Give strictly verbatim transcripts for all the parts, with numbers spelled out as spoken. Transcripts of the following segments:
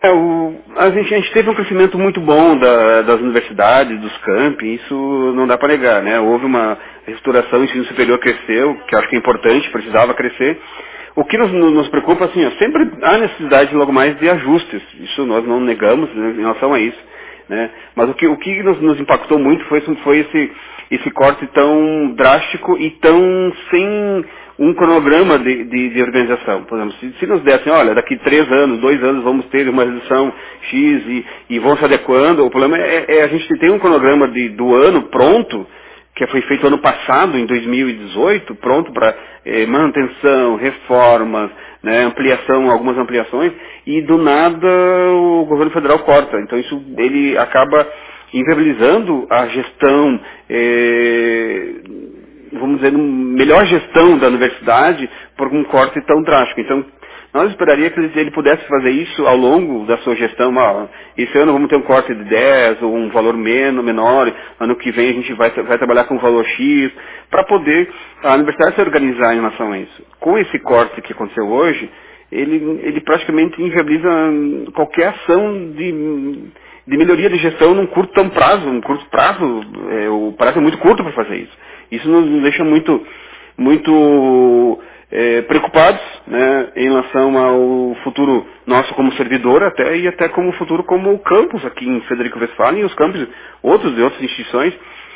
É, o, a, gente, a gente teve um crescimento muito bom da- das universidades, dos campi, isso não dá para negar, né? Houve uma restauração, o ensino superior cresceu, que eu acho que é importante, precisava crescer. O que nos, nos preocupa, assim, ó, sempre há necessidade logo mais de ajustes, isso nós não negamos, né, em relação a isso, né? Mas o que, o que nos, nos impactou muito foi, foi esse, esse corte tão drástico e tão sem um cronograma de, de, de organização. Por exemplo, se, se nos dessem, olha, daqui três anos, dois anos vamos ter uma redução X e, e vão se adequando, o problema é, é a gente tem um cronograma de, do ano pronto, que foi feito ano passado, em dois mil e dezoito, pronto para eh, manutenção, reformas, né, ampliação, algumas ampliações, e do nada o governo federal corta. Então isso ele acaba inviabilizando a gestão, eh, vamos dizer, melhor gestão da universidade por um corte tão drástico. Então, nós esperaríamos que ele ele pudesse fazer isso ao longo da sua gestão. Ah, esse ano vamos ter um corte de dez ou um valor menos, menor, ano que vem a gente vai, vai trabalhar com um valor X, para poder a universidade se organizar em relação a isso. Com esse corte que aconteceu hoje, ele, ele praticamente inviabiliza qualquer ação de, de melhoria de gestão num curto tão prazo, um curto prazo, é, o prazo é muito curto para fazer isso. Isso nos deixa muito, muito é, preocupados, né, em relação ao futuro nosso como servidor até e até como futuro como campus aqui em Frederico Westphalen e os campos outros de outras instituições,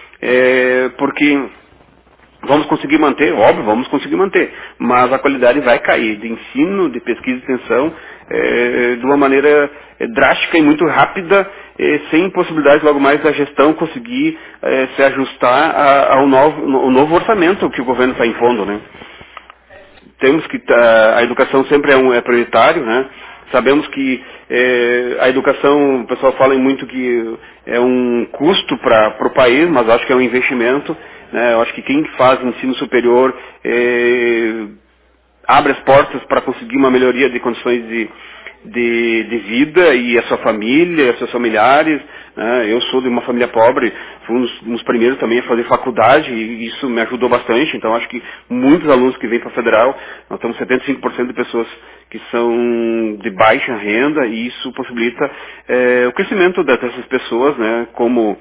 é, porque vamos conseguir manter, óbvio, vamos conseguir manter, mas a qualidade vai cair de ensino, de pesquisa e extensão, é, de uma maneira é, drástica e muito rápida, é, sem possibilidade logo mais da gestão conseguir é, se ajustar a- ao novo, ao novo orçamento que o governo está impondo, né? Temos que tá, a educação sempre é, um, é prioritário, né? Sabemos que é, a educação, o pessoal fala muito que é um custo para o país, mas acho que é um investimento, né? Eu acho que quem faz ensino superior é, abre as portas para conseguir uma melhoria de condições de, de, de vida e a sua família, os seus familiares, né? Eu sou de uma família pobre, fui um dos, um dos primeiros também a fazer faculdade e isso me ajudou bastante, então acho que muitos alunos que vêm para a Federal, nós temos setenta e cinco por cento de pessoas que são de baixa renda e isso possibilita é, o crescimento dessas pessoas, né, como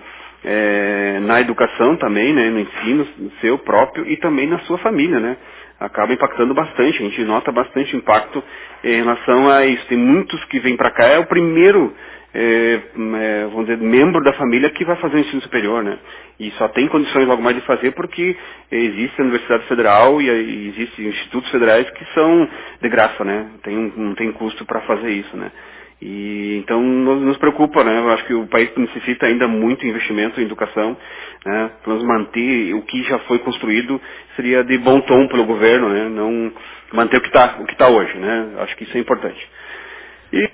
é, na educação também, né, no ensino seu próprio e também na sua família, né? Acaba impactando bastante, a gente nota bastante impacto em relação a isso. Tem muitos que vêm para cá, é o primeiro, é, é, vamos dizer, membro da família que vai fazer o ensino superior, né? E só tem condições logo mais de fazer porque existe a Universidade Federal e, e existem institutos federais que são de graça, né? Tem, um- não tem custo para fazer isso, né? E, então nos, nos preocupa, né? Eu acho que o país necessita ainda muito investimento em educação, né? Para nos manter o que já foi construído seria de bom tom pelo governo, né? Não manter o que está o que tá hoje, né? Acho que isso é importante.